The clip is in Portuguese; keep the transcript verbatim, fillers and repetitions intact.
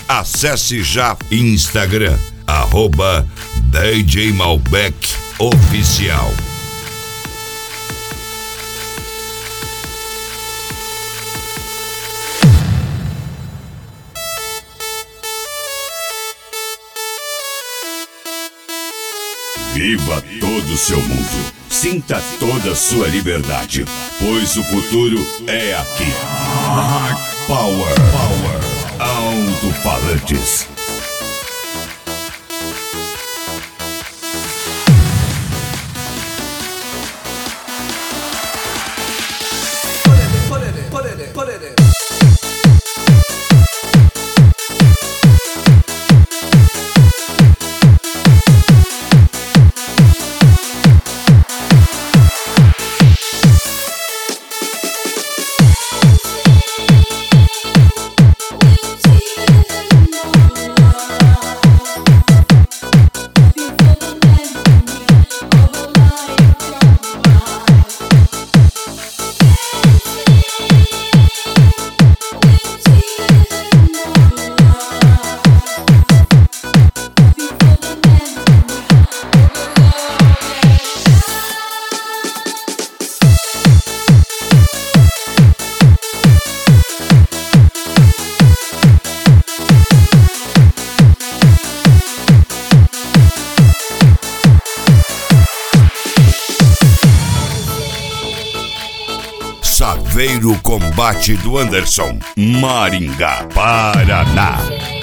Acesse já Instagram, arroba D J Malbec Oficial. Viva todo o seu mundo. Sinta toda a sua liberdade, pois o futuro é aqui. Hard Power, Power, Alto-Falantes. Saveiro Combate do Anderson, Maringá, Paraná.